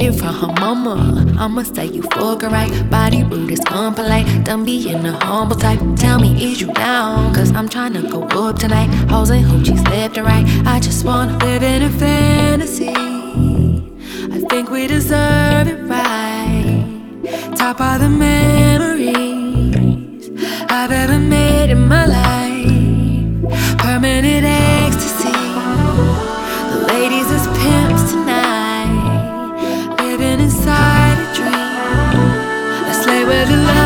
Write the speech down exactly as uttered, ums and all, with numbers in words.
it from her mama. I'ma say you fucking right. Body rude is unpolite. Done being a humble type. Tell me, is you down? Cause I'm tryna go up tonight. Hoes and hoochies left and right. I just wanna live in a fantasy. I think we deserve it right. Top of the memories I've ever made in my life. Permanent ecstasy. The ladies is pimps tonight, living inside a dream. Let's lay where the love